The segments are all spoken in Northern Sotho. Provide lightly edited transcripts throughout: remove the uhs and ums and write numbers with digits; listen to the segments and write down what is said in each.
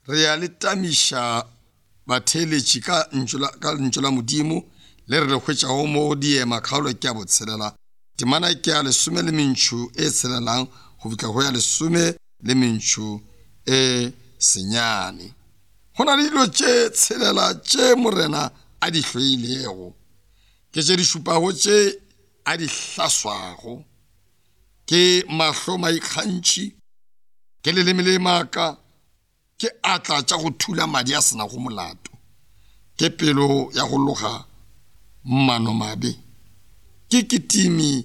re ya letamisha batheletši ka ntšola modimo le re le hwetšago mo diema kgaolo ke a botshelela temana ke ya 10 le mentšu e tshelelang go fihla go ya 10 le mentšu e senyane. Go na le dilo tše tshelela tše morena a di hloilego, ke tše di šupago tše a di hlaswago, ke mahlo maikgantšhi, ke leleme le maaka, ke atla tša go thula madi a sena go molato, ke pelo ya go loga mmano mabe, ke kitimi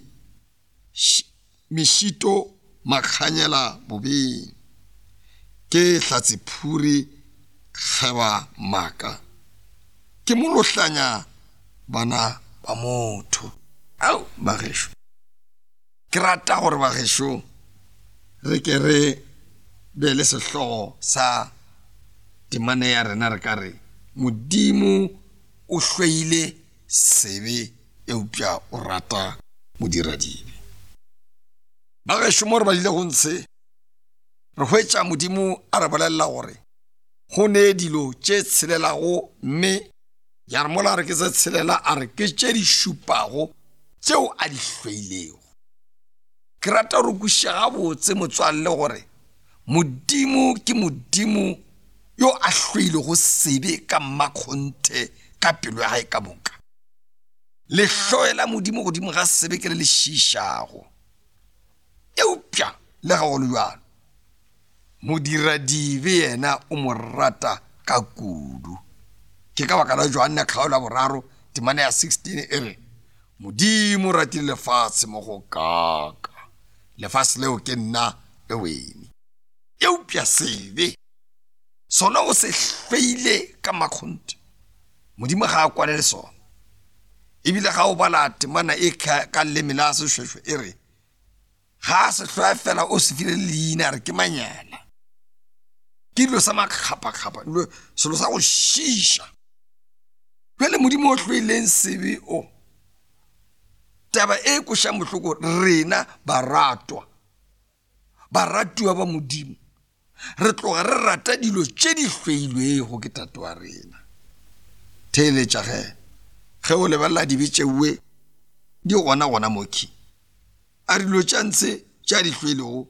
mešito makganyela bobeng, ke hlatsiphuri kgeba maka, ke molohlanya bana ba motho. Au bagešo, ke rata gore bagešo re ke re be le sehlogo sa temane ya rena re ka re modimo o hloile sebe eupša o rata modiradibe. Bagešo mo re badile go ntshe re hwetša modimo a re bolelela gore go ne dilo tše tshelelago, mme ya re mola re ke se tshelela a re ke tše di šupago tšeo a di hloilego. Ke rata gore kuša gabotse motswalle gore modimo ke modimo yo a hloilego sebe ka mmakgonthe ka pelo ya gae ka moka. Lehloe la modimo godimo ga sebe ke le le šišago eupša le ga go le bjalo modiradibe yena o mo rata ka kudu. Ke ka baka la Johana kgaolo 3 temana ya 16 e re modimo o ratile lefatshe mo go kaka, lefatshe leo ke nna le wene. Eupša sebe sona o se hloile ka makgonthe, modimo ga a kwane le sona. Ebile ga o bala temana e ka leleme la sešwešwe e re ga se hloya fela o se file leina re ke manyala, ke dilo sa makgapakgapa, selo sa go šiša. Jwale modimo o hloileng sebe o taba e košang bohloko rena baratiwa ba modimo re tloga re rata dilo tše di hloilwego ke tate wa rena. Theeletša ge o lebelela dibe tšeue di gona moki a dilo tša ntse tša di hloilego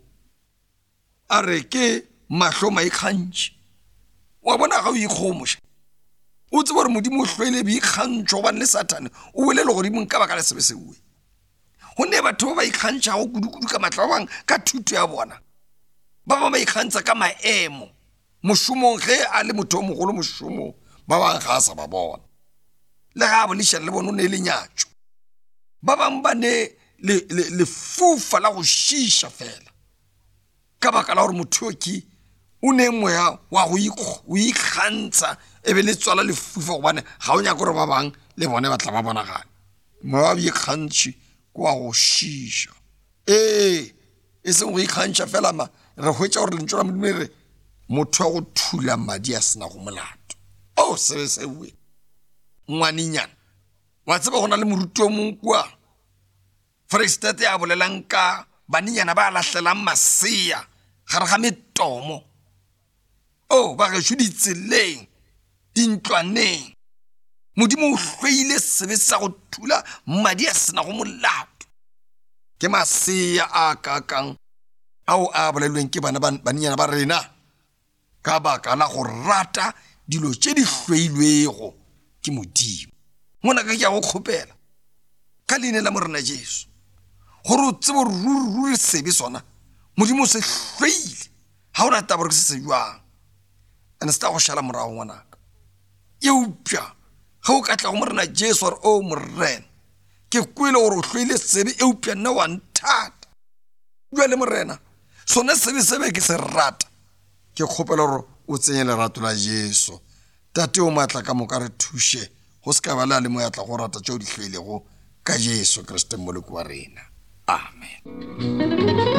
a re ke mahlo maikgantšhi. Wa bona ga o ikgomoša o tseba gore modimo o hloile boikgantšho gobane le satane o bolele godimo ka baka le sebe seue. Go ne batho ba ba ikgantšhago kudu-kudu ka matla ba bang ka thuto ya bona, ba ba ikgantša ka maemo mošomong ge a le motho o mogolo mošomong, ba bang ga a sa ba bona le ga a bolešana le bona o ne le nyatšo. Ba bang ba ne lefufa la go šiša fela ka baka la gore motho ki o ne moya wa go ikgantša e be le tswala lefufa gobane ga o nyaka gore ba bang le bone ba tla ba bonagane. Moya wa boikgantši ke wa go šiša, e seng go ikgantša fela ma re hwetša gore lentšu la modimo re motho wa go thula madi a sena go molato. O sebe seue ngwanenyana wa tseba go na le moruti o mongwe kua Foreisetata ya bolelang ka banenyana ba lahlelang masea gare ga metomo. Ba gešo ditseleng dintlwaneng modimo o hloile sebe sa go thula madi a sena go molato. Ke masea a kakang ao a bolelweng ke banenyana ba rena ka baka la go rata dilo tše di hloilwego ke modimo. Ngwana ka ke a go kgopela ka leina la morena Jesu gore o tsebe ruri sebe sona modimo o se hloile ga o rata gore ke se se jwang ane se ta go šala morago ngwanaka. Eupša ge o ka tla go morena Jesu gore o morena ke kwele gore o hloile sebe eupša nna wa nthata. Jwale morena sone sebe ke se rata, ke kgopela gore o tsenye lerato la Jesu. Tate o maatla ka moka re thuše go se ka ba le mo ya tla go rata tšeo di hloilego ka Jesu Kriste moloko wa rena. Amen.